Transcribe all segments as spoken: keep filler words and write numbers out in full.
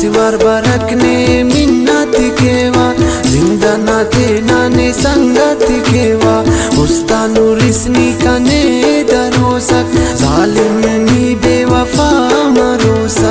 हसवार बरकने मिन्नत केवा जिंदा नाते नाने संगत केवा उस्तानु रिसनी कने दरोसक जालिम नी बेवफा मरोसा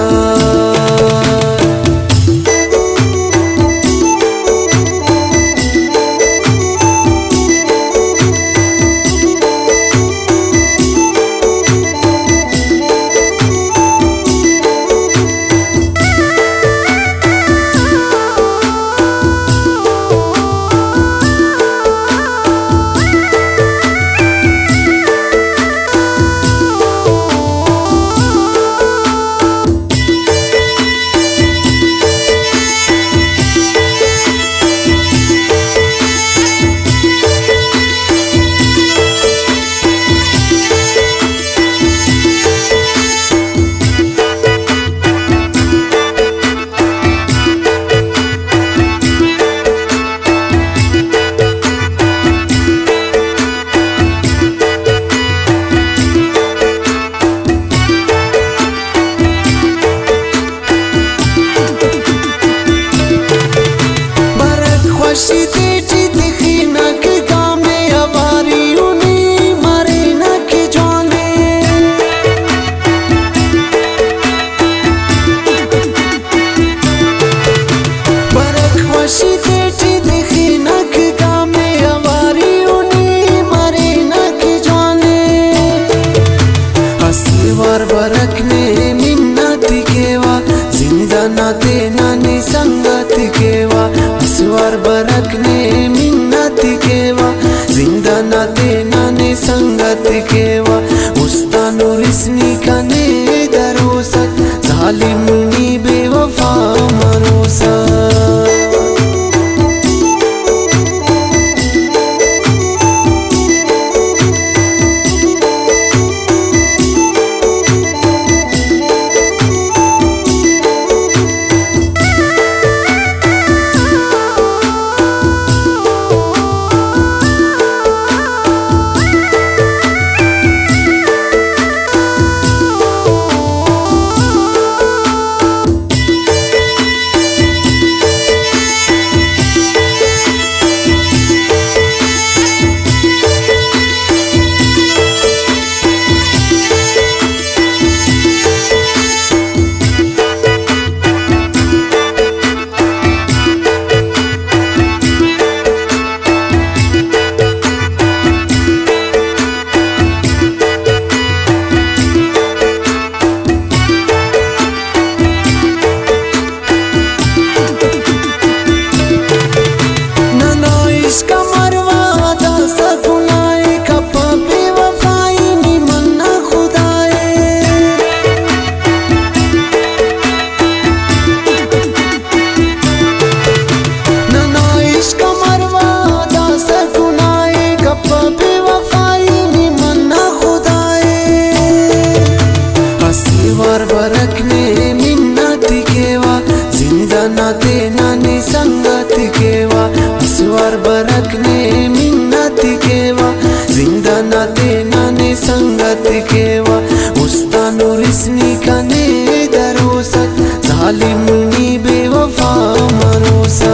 बरकने मिन्नत केवा जिंदा नाते नाने संगत केवा हसवार बरकने मिन्नत केवा जिंदा नाते नाने संगत केवा उस्तानु रिसनी कने दरोसक जालिम नी बेवफा मरोसा बरकने मिन्नत केवा जिंदा नाते नाने संगत केवा हसवार बरकने मिन्नत केवा जिंदा नाते नाने संगत केवा उस्तानु रिसनी कने दरोसक जालिम नी बेवफा मरोसा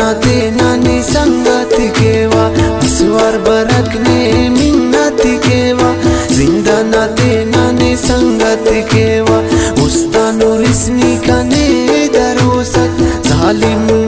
नाते नानी संगत केवा हसवार बरकने मिन्नत केवा जिंदा नाते नानी संगत केवा उस्तानु रिस्मी कने दरोसत जालिम